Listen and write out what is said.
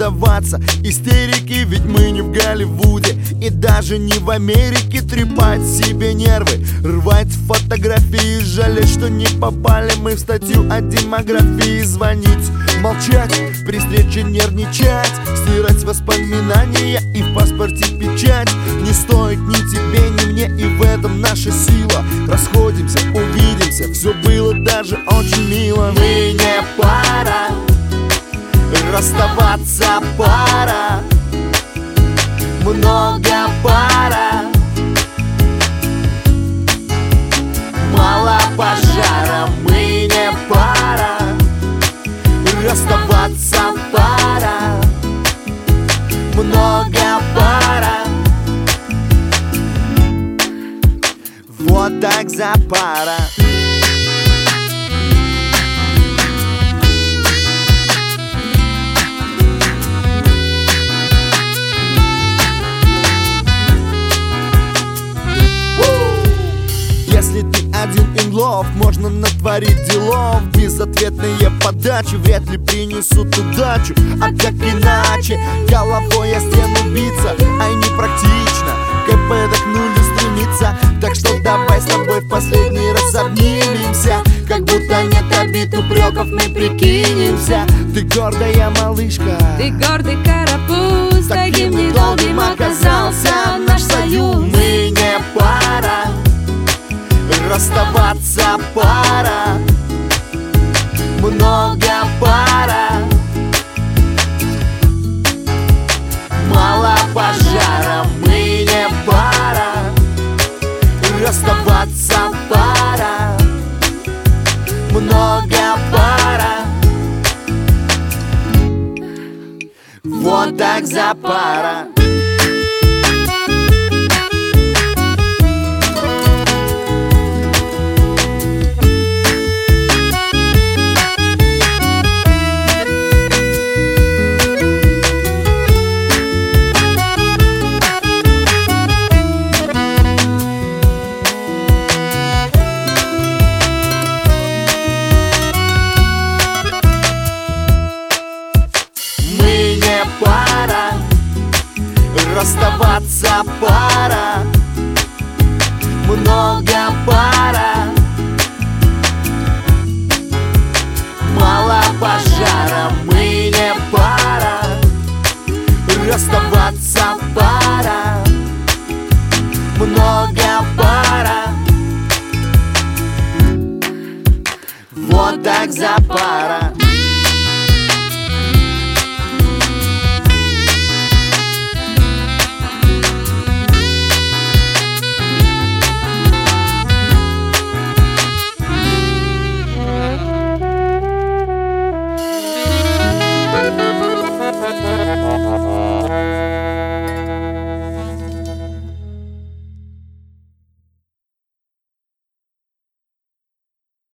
поддаваться истерике, ведь мы не в Голливуде и даже не в Америке. Трепать себе нервы, рвать фотографии, жалеть, что не попали мы в статью о демографии. Звонить, молчать, при встрече нервничать, стирать воспоминания и в паспорте печать. Не стоит ни тебе, ни мне, и в этом наша сила. Расходимся, увидимся, все было даже очень мило. Мы не пара, расставаться пора, много пара, мало пожара. Мы не пара, расставаться пора, много пара. Вот так за пара. Если ты один in love, можно натворить делов. Безответные подачи вряд ли принесут удачу. А как иначе? Головой о стену биться, ай, непрактично. КП к нулю стремится. Так что давай с тобой в последний раз обнимемся. Как будто нет обид, упреков, мы прикинемся. Ты гордая малышка, ты гордый карапуз, таким недолгим оказался наш союз. Мы не пара, расставаться пора, много пара, мало пожара. Мы не пара, расставаться пора, много пара. Вот так за пара. Пара, расставаться пора, много пара, мало пожара. Мы не пара, расставаться пора, много пара. Вот так за пара.